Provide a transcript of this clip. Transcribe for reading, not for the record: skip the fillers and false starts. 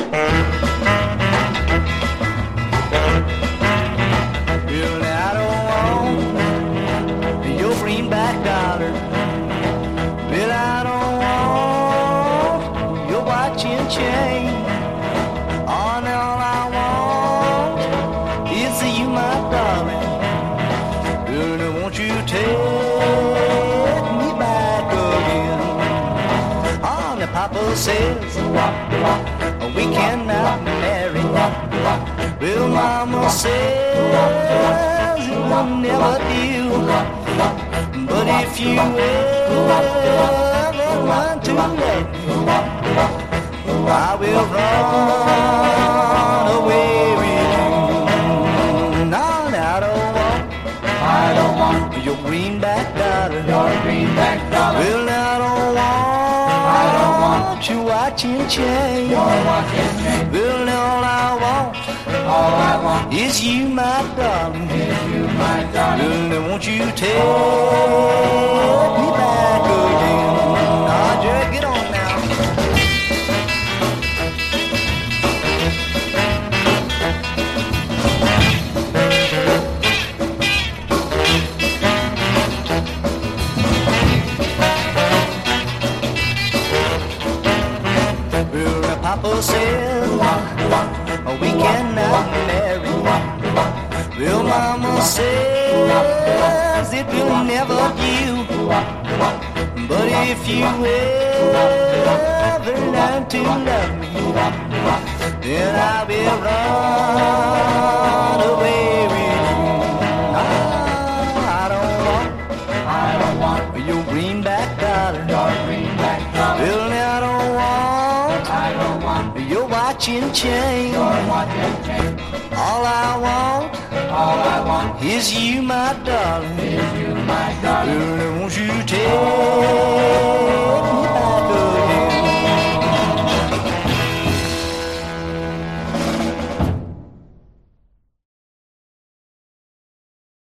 Well, I don't want your greenback dollar. Well, I don't want your watch and chain. All I want is you, my darling. Well, won't you take me back again? Oh, the Papa says we cannot marry. Well, Mama says it will never do. But if you ever want to let me, I will run away with you. No, I don't want your greenback dollar. Well, I don't want your watch and chain. Well, all I want is you, my darling. Well, won't you take me back again? Oh, Jerry, get on now. Well, the Papa says we cannot marry. Well, Mama says it will never do. But if you ever learn to love me, then I will run away with you. I don't want your greenback dollar. Well, I don't want your watch and chain. All I want is you, my darling. Well, won't you take